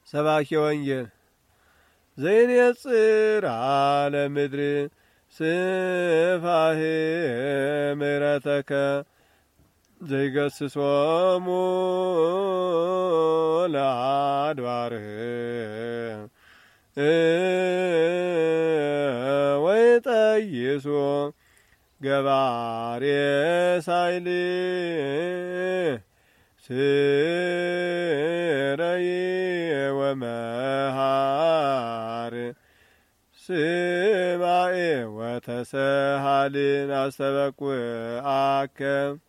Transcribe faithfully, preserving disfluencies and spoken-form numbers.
ሰባኪ ወንጌል ዘይነጽር አለ ምድር ስፋህ ምሕረተከ ዘይገስጾሙ ለአድባርህ ወይጠይሶ ገባሬ ሳይል ስረይ ወመሃር ስማኤ ወተሰሃልን አስተበቁአከ